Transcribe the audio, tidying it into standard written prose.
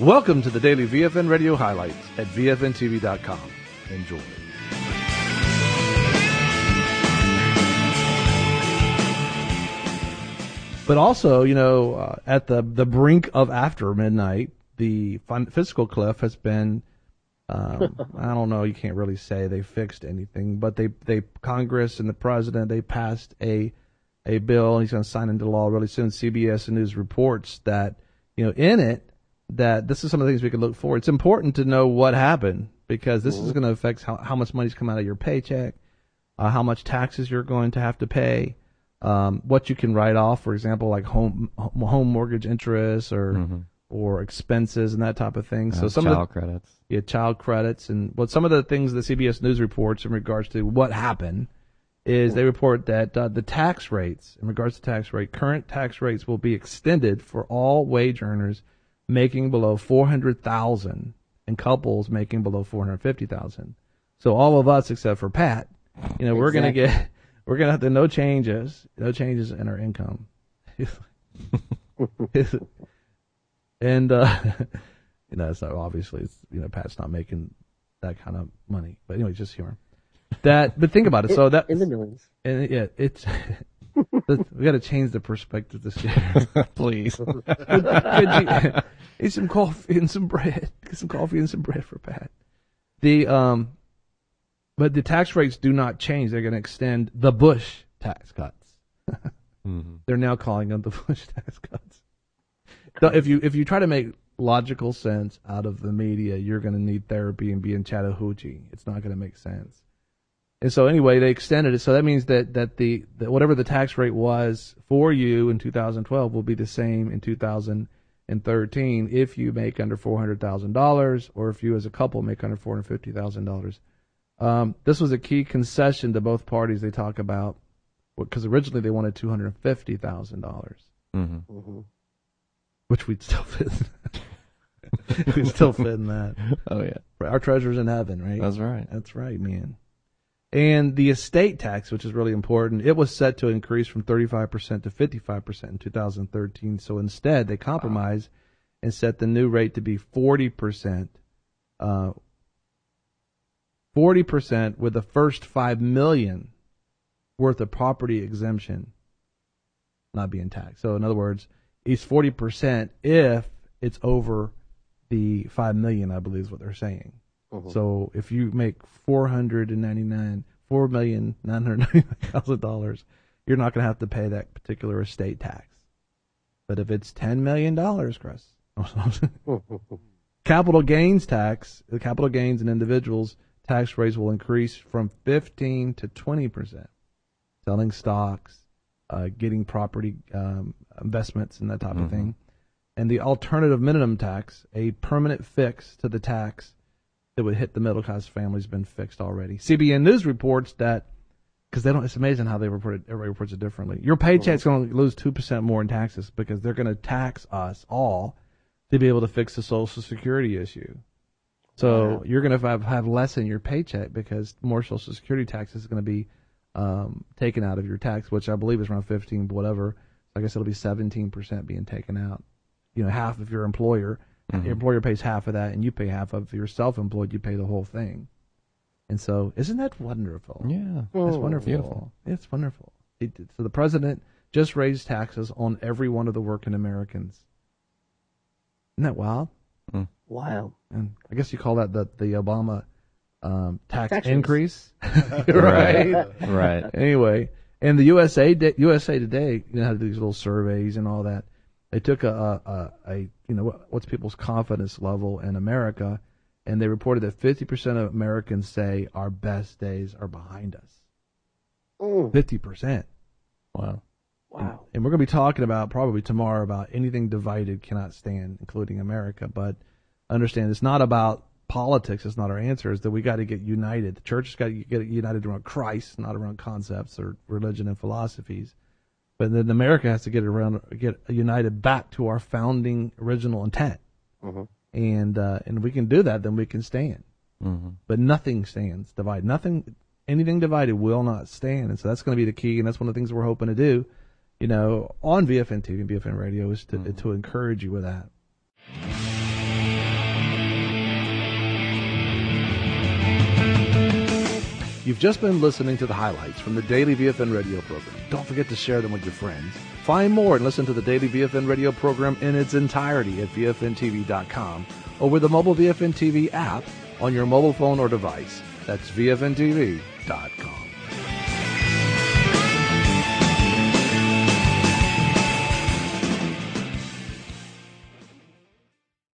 Welcome to the daily VFN Radio highlights at VFNTV.com. Enjoy. But also, at the brink of after midnight, the fiscal cliff has been, I don't know, you can't really say they fixed anything, but they Congress and the president, they passed a bill. He's going to sign into law really soon. CBS News reports that, in it, that this is some of the things we can look for. It's important to know what happened because this is going to affect how much money's come out of your paycheck, how much taxes you're going to have to pay, what you can write off, for example, like home mortgage interest or expenses and that type of thing. So some child credits. Yeah, child credits. And some of the things the CBS News reports in regards to what happened is they report that the tax rates, in regards to tax rate, current tax rates will be extended for all wage earners making below $400,000 and couples making below $450,000. So all of us except for Pat, we're going to have no changes in our income. And it's not, obviously it's, Pat's not making that kind of money. But anyway, just humor. But think about it. So that in the millions. And yeah, it's we got to change the perspective this year, please. Could you eat some coffee and some bread? Get some coffee and some bread for Pat. But the tax rates do not change. They're going to extend the Bush tax cuts. They're now calling them the Bush tax cuts. So if you try to make logical sense out of the media, you're going to need therapy and be in Chattahoochee. It's not going to make sense. And so anyway, they extended it. So that means that the whatever the tax rate was for you in 2012 will be the same in 2013 if you make under $400,000 or if you as a couple make under $450,000. This was a key concession to both parties. They talk about because originally they wanted $250,000, which we'd still fit. We'd still fit in that. Oh yeah, our treasure's in heaven, right? That's right. That's right, man. And the estate tax, which is really important, it was set to increase from 35% to 55% in 2013. So instead, they compromised and set the new rate to be 40%. 40% with the first $5 million worth of property exemption not being taxed. So in other words, it's 40% if it's over the $5 million, I believe is what they're saying. So if you make $4,999,000, you're not going to have to pay that particular estate tax. But if it's $10 million, Chris, capital gains tax, the capital gains in individuals tax rates will increase from 15 to 20%. Selling stocks, getting property investments and that type of thing. And the alternative minimum tax, a permanent fix to the tax that would hit the middle class family, has been fixed already. CBN News reports that, because it's amazing how they report it, everybody reports it differently. Your paycheck's going to lose 2% more in taxes because they're going to tax us all to be able to fix the Social Security issue. So you're going to have less in your paycheck because more Social Security taxes is going to be taken out of your tax, which I believe is around 15, whatever. I guess it'll be 17% being taken out. Half of your employer. Your employer pays half of that, and you pay half of it. If you're self-employed, you pay the whole thing. And so, isn't that wonderful? Yeah. It's wonderful. Beautiful. It's wonderful. So the president just raised taxes on every one of the working Americans. Isn't that wild? Wow. And I guess you call that the Obama tax Taxes. increase. Right. Anyway, and the USA Today, had these little surveys and all that. They took what's people's confidence level in America, and they reported that 50% of Americans say our best days are behind us. 50%. Wow. And we're going to be talking about probably tomorrow about anything divided cannot stand, including America. But understand it's not about politics. It's not our answer. It's that we got to get united. The church has got to get united around Christ, not around concepts or religion and philosophies. But then America has to get united back to our founding original intent. And if we can do that, then we can stand. But nothing stands divided. Anything divided will not stand. And so that's going to be the key, and that's one of the things we're hoping to do, on VFN TV and VFN Radio is to encourage you with that. You've just been listening to the highlights from the Daily VFN radio program. Don't forget to share them with your friends. Find more and listen to the Daily VFN radio program in its entirety at VFNTV.com or with the mobile VFN TV app on your mobile phone or device. That's VFNTV.com.